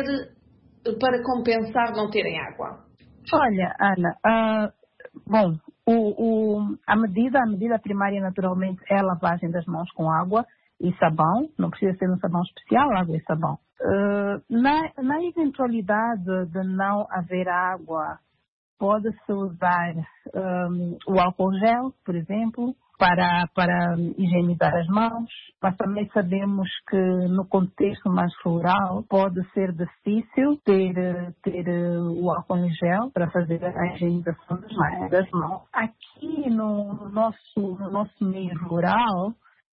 para compensar não terem água? Olha, Ana, uh, bom, o, o, a, medida, a medida primária naturalmente é a lavagem das mãos com água e sabão, não precisa ser um sabão especial, água e sabão. Uh, na, na eventualidade de não haver água, pode-se usar um, o álcool gel, por exemplo, para, para higienizar as mãos, mas também sabemos que no contexto mais rural pode ser difícil ter, ter o álcool em gel para fazer a higienização das mãos. Aqui no, no, nosso, no nosso meio rural,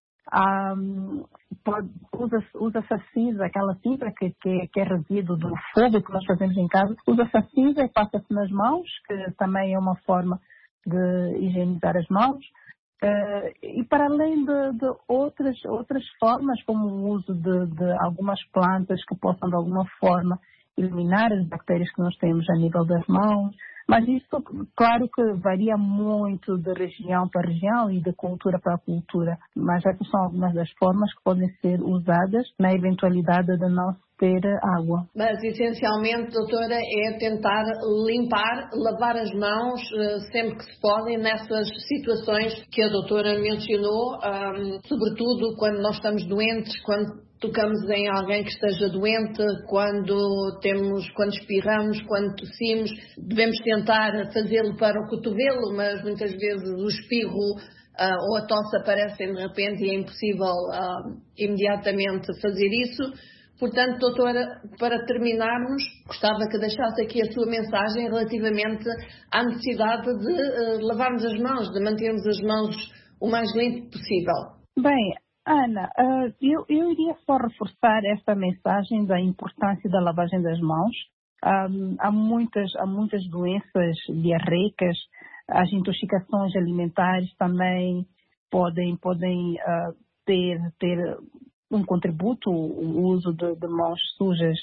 Um, usa-se usa a cinza, aquela cinza que, que, que é resíduo do fogo que nós fazemos em casa, usa-se a cinza e passa-se nas mãos, que também é uma forma de higienizar as mãos. Uh, e para além de, de outras, outras formas, como o uso de, de algumas plantas que possam de alguma forma eliminar as bactérias que nós temos a nível das mãos. Mas isso, claro que varia muito de região para região e de cultura para cultura. Mas essas são algumas das formas que podem ser usadas na eventualidade de não ter água. Mas, essencialmente, doutora, é tentar limpar, lavar as mãos sempre que se podem nessas situações que a doutora mencionou, um, sobretudo quando nós estamos doentes, quando tocamos em alguém que esteja doente, quando temos, quando espirramos, quando tossimos, devemos tentar fazê-lo para o cotovelo, mas muitas vezes o espirro uh, ou a tosse aparecem de repente e é impossível uh, imediatamente fazer isso. Portanto, doutora, para terminarmos, gostava que deixasse aqui a sua mensagem relativamente à necessidade de uh, lavarmos as mãos, de mantermos as mãos o mais limpo possível. Bem, Ana, uh, eu, eu iria só reforçar esta mensagem da importância da lavagem das mãos. Um, há, muitas, há muitas doenças diarreicas, as intoxicações alimentares também podem, podem uh, ter, ter um contributo, o uso de, de mãos sujas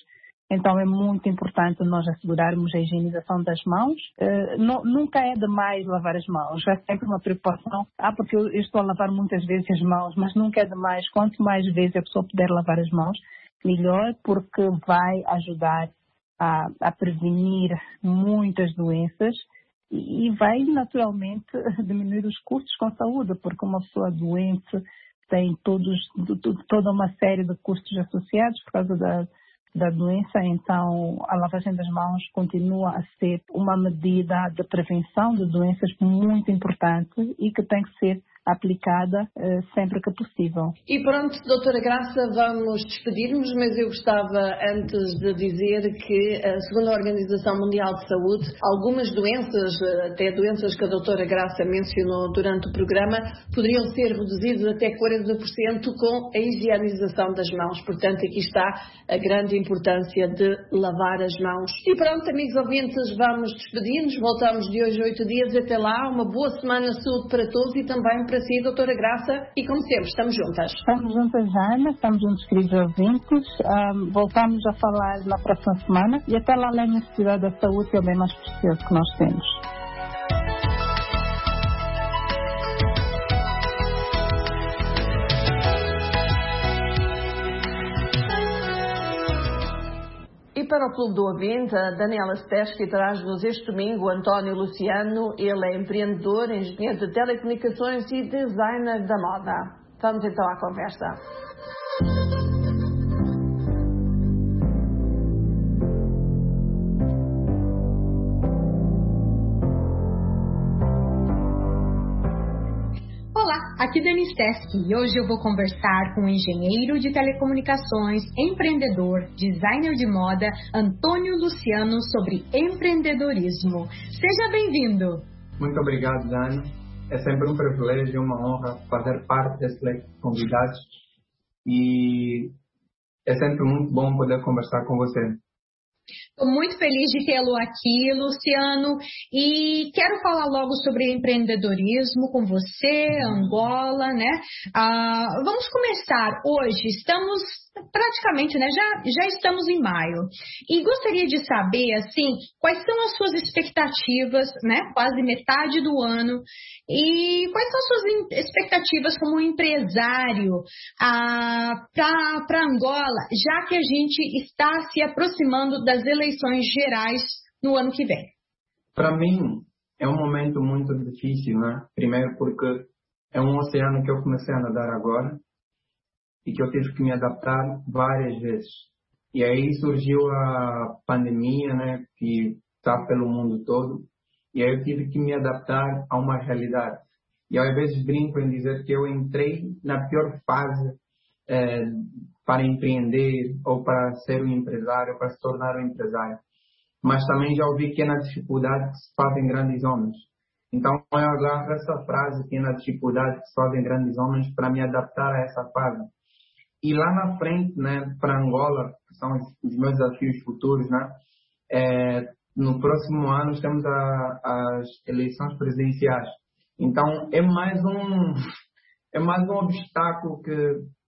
Então é muito importante nós assegurarmos a higienização das mãos. Uh, não, nunca é demais lavar as mãos. É sempre uma preocupação. Ah, porque eu, eu estou a lavar muitas vezes as mãos, mas nunca é demais. Quanto mais vezes a pessoa puder lavar as mãos, melhor, porque vai ajudar a, a prevenir muitas doenças e, e vai naturalmente diminuir os custos com a saúde, porque uma pessoa doente tem todos, toda uma série de custos associados por causa da da doença, então a lavagem das mãos continua a ser uma medida de prevenção de doenças muito importante e que tem que ser aplicada eh, sempre que possível. E pronto, doutora Graça, vamos despedir-nos, mas eu gostava antes de dizer que, segundo a Organização Mundial de Saúde, algumas doenças, até doenças que a doutora Graça mencionou durante o programa, poderiam ser reduzidas até quarenta por cento com a higienização das mãos. Portanto, aqui está a grande importância de lavar as mãos. E pronto, amigos ouvintes, vamos despedir-nos. Voltamos de hoje a oito dias. Até lá, uma boa semana de saúde para todos e também para si, doutora Graça, e como sempre, estamos juntas. Estamos juntas, Ana, estamos juntos, queridos ouvintes. Um, voltamos a falar na próxima semana e até lá, a necessidade da saúde é o bem mais precioso que nós temos. E para o Clube do Ouvinte, a Daniela Steschi traz-nos este domingo o António Luciano. Ele é empreendedor, engenheiro de telecomunicações e designer da moda. Vamos então à conversa. Aqui Dani Steschi e hoje eu vou conversar com o engenheiro de telecomunicações, empreendedor, designer de moda, Antônio Luciano, sobre empreendedorismo. Seja bem-vindo! Muito obrigado, Dani. É sempre um privilégio e uma honra fazer parte desse leque de convidados e é sempre muito bom poder conversar com você. Estou muito feliz de tê-lo aqui, Luciano, e quero falar logo sobre empreendedorismo com você, Angola, né? Ah, vamos começar hoje, estamos praticamente, né? Já, já estamos em maio, e gostaria de saber, assim, quais são as suas expectativas, né? Quase metade do ano, e quais são as suas expectativas como empresário ah, para Angola, já que a gente está se aproximando das eleições gerais no ano que vem? Para mim, é um momento muito difícil, né? Primeiro porque é um oceano que eu comecei a nadar agora e que eu tive que me adaptar várias vezes. E aí surgiu a pandemia, né? Que está pelo mundo todo. E aí eu tive que me adaptar a uma realidade. E às vezes brinco em dizer que eu entrei na pior fase é, para empreender ou para ser um empresário, para se tornar um empresário. Mas também já ouvi que é na dificuldade que se fazem grandes homens. Então eu agarro essa frase, que é na dificuldade que se fazem grandes homens, para me adaptar a essa fase. E lá na frente, né, para Angola, que são os meus desafios futuros, né, é, no próximo ano temos a, as eleições presidenciais. Então é mais um, é mais um obstáculo que,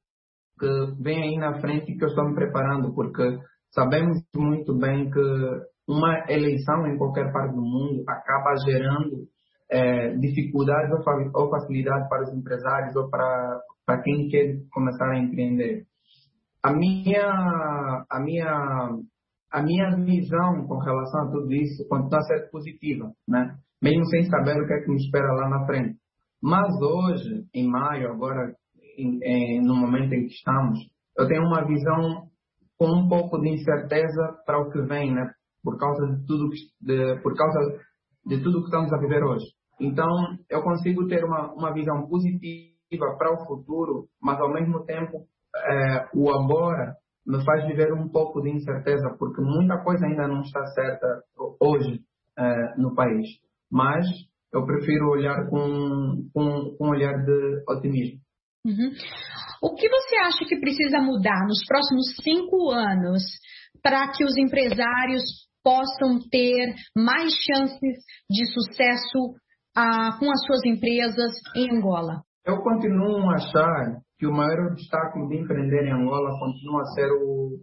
que vem aí na frente e que eu estou me preparando, porque sabemos muito bem que uma eleição em qualquer parte do mundo acaba gerando é, dificuldades ou facilidade para os empresários ou para, para quem quer começar a empreender. A minha, a minha, a minha visão com relação a tudo isso continua a ser positiva, né? Mesmo sem saber o que é que me espera lá na frente. Mas hoje, em maio, agora, em, em, no momento em que estamos, eu tenho uma visão com um pouco de incerteza para o que vem, né? Por causa de tudo que, de, por causa de tudo que estamos a viver hoje. Então, eu consigo ter uma, uma visão positiva para o futuro, mas ao mesmo tempo, é, o agora me faz viver um pouco de incerteza, porque muita coisa ainda não está certa hoje é, no país. Mas eu prefiro olhar com, com, com um olhar de otimismo. Uhum. O que você acha que precisa mudar nos próximos cinco anos para que os empresários possam ter mais chances de sucesso ah, com as suas empresas em Angola? Eu continuo a achar que o maior obstáculo de empreender em Angola continua a ser o,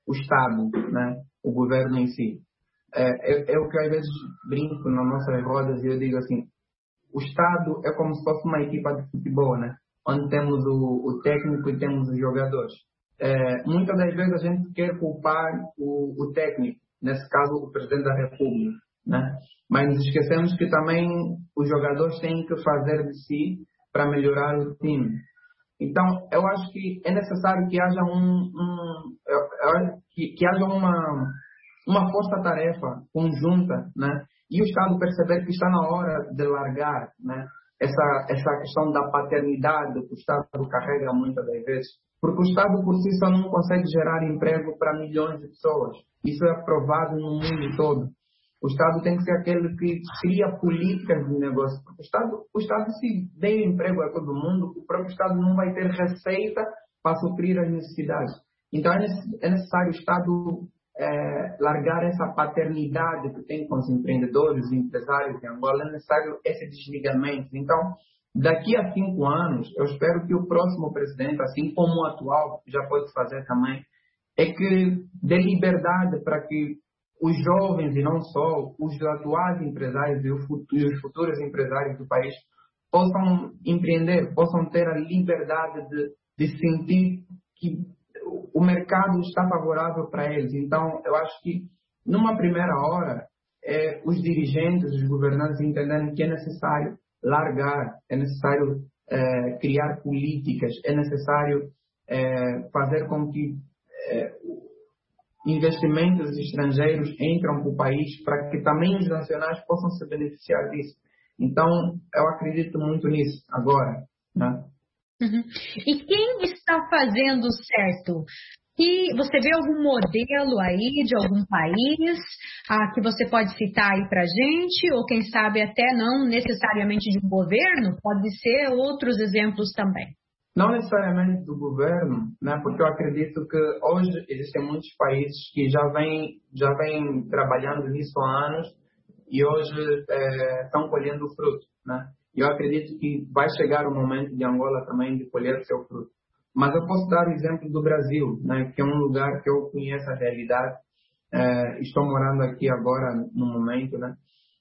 o Estado, né? O governo em si. É, é, é o que às vezes brinco nas nossas rodas e eu digo assim, o Estado é como se fosse uma equipa de futebol, né? Onde temos o, o técnico e temos os jogadores. É, muitas das vezes a gente quer culpar o, o técnico, nesse caso o Presidente da República, né? Mas nos esquecemos que também os jogadores têm que fazer de si para melhorar o time. Então, eu acho que é necessário que haja um, um eu, eu, que, que haja uma uma força-tarefa conjunta, né? E o Estado perceber que está na hora de largar, né? Essa, essa questão da paternidade que o Estado carrega muitas das vezes. Porque o Estado por si só não consegue gerar emprego para milhões de pessoas. Isso é aprovado no mundo todo. O Estado tem que ser aquele que cria políticas de negócio. Porque o Estado, o Estado se der emprego a todo mundo, o próprio Estado não vai ter receita para suprir as necessidades. Então é necessário o Estado É, largar essa paternidade que tem com os empreendedores, os empresários de Angola, é necessário esse desligamento. Então, daqui a cinco anos, eu espero que o próximo presidente, assim como o atual, já pode fazer também, é que dê liberdade para que os jovens, e não só, os atuais empresários e os futuros empresários do país possam empreender, possam ter a liberdade de, de sentir que o mercado está favorável para eles. Então, eu acho que, numa primeira hora, é, os dirigentes, os governantes entenderem que é necessário largar, é necessário é, criar políticas, é necessário é, fazer com que é, investimentos estrangeiros entrem para o país para que também os nacionais possam se beneficiar disso. Então, eu acredito muito nisso agora, né? Uhum. E quem está fazendo certo? E você vê algum modelo aí de algum país ah, que você pode citar aí para gente? Ou quem sabe até não necessariamente de um governo? Pode ser outros exemplos também. Não necessariamente do governo, né? Porque eu acredito que hoje existem muitos países que já vêm já vêm trabalhando nisso há anos e hoje é, estão colhendo o fruto, né? E eu acredito que vai chegar o momento de Angola também de colher seu fruto. Mas eu posso dar o exemplo do Brasil, né, que é um lugar que eu conheço a realidade. É, estou morando aqui agora no momento, né?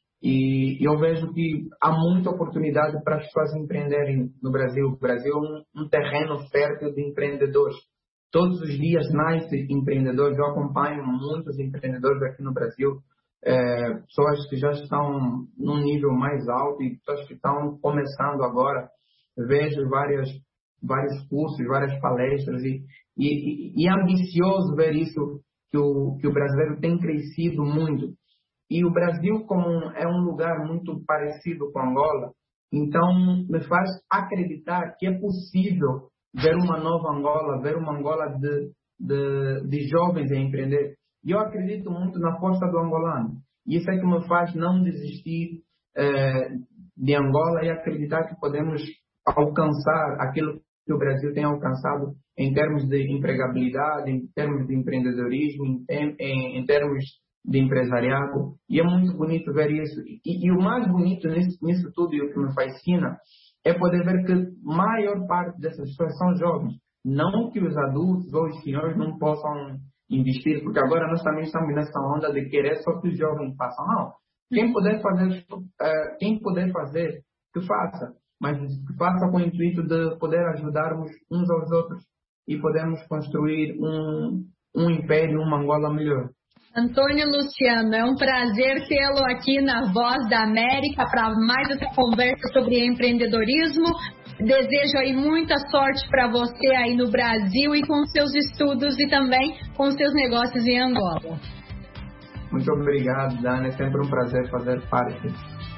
E eu vejo que há muita oportunidade para as pessoas empreenderem no Brasil. O Brasil é um, um terreno fértil de empreendedores. Todos os dias nascem empreendedores. Eu acompanho muitos empreendedores aqui no Brasil. É, pessoas que já estão num nível mais alto e pessoas que estão começando agora. Vejo várias, vários cursos, várias palestras e, e, e é ambicioso ver isso, que o, que o brasileiro tem crescido muito. E o Brasil, como é um lugar muito parecido com Angola, então me faz acreditar que é possível ver uma nova Angola, ver uma Angola de, de, de jovens a empreender. E eu acredito muito na força do angolano. E isso é que me faz não desistir eh, de Angola e acreditar que podemos alcançar aquilo que o Brasil tem alcançado em termos de empregabilidade, em termos de empreendedorismo, em, em, em termos de empresariado. E é muito bonito ver isso. E, e o mais bonito nisso, nisso tudo e o que me fascina é poder ver que a maior parte dessas pessoas são jovens. Não que os adultos ou os senhores não possam investir, porque agora nós também estamos nessa onda de querer só que os jovens façam. Não. Quem puder fazer, uh, quem puder fazer, que faça. Mas que faça com o intuito de poder ajudarmos uns aos outros e podermos construir um, um império, uma Angola melhor. Antônio Luciano, é um prazer tê-lo aqui na Voz da América para mais essa conversa sobre empreendedorismo. Desejo aí muita sorte para você aí no Brasil e com seus estudos e também com seus negócios em Angola. Muito obrigado, Dana. É sempre um prazer fazer parte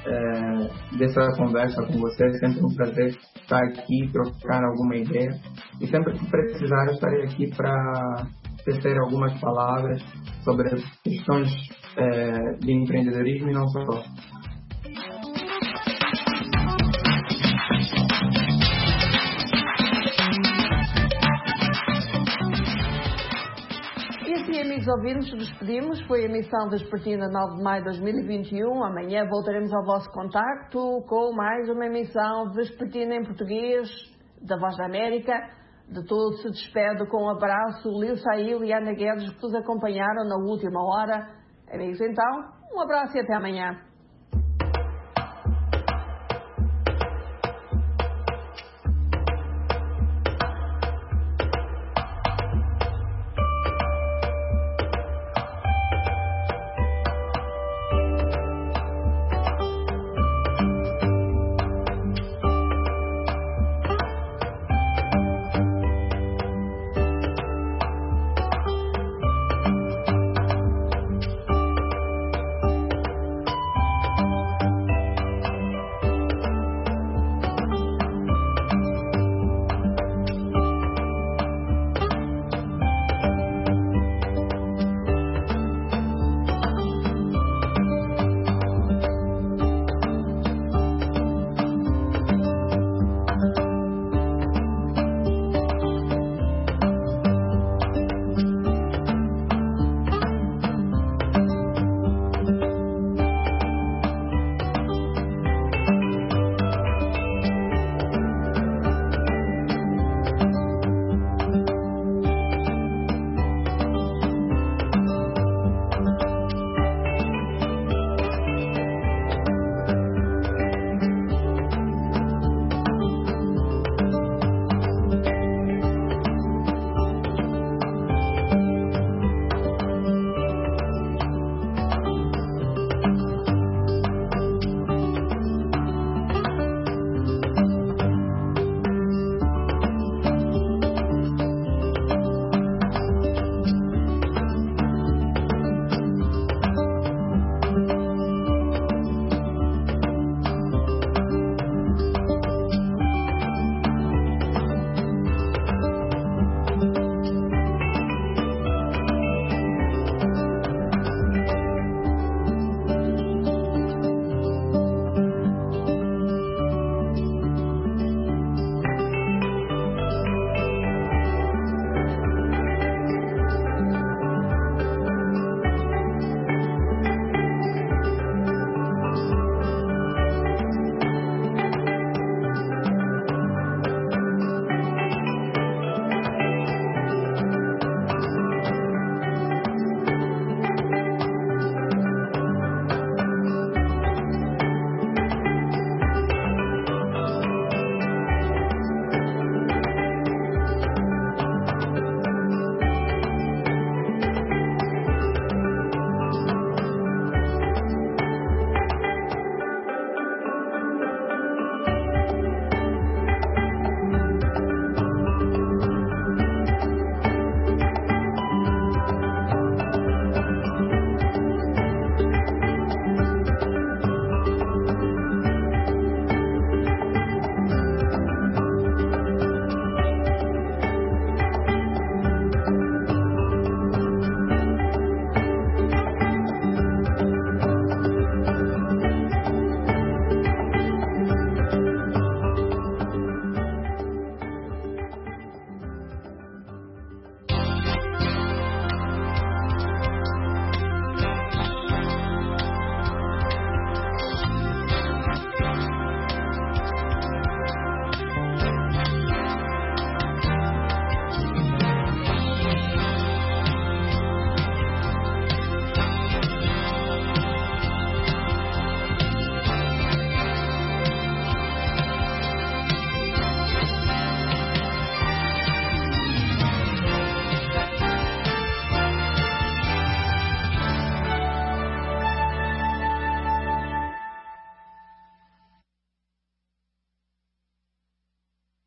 é, dessa conversa com você. É sempre um prazer estar aqui, trocar alguma ideia. E sempre que precisar, eu estarei aqui para tecer algumas palavras sobre questões é, de empreendedorismo e não só. Amigos ouvintes, despedimos. Foi a emissão vespertina nove de maio de dois mil e vinte e um. Amanhã voltaremos ao vosso contacto com mais uma emissão vespertina em português da Voz da América. De todo se despede com um abraço Lil Sail e Ana Guedes, que nos acompanharam na última hora. Amigos, então, um abraço e até amanhã.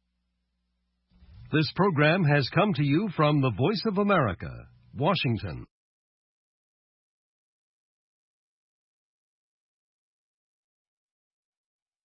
This program has come to you from the Voice of America, Washington.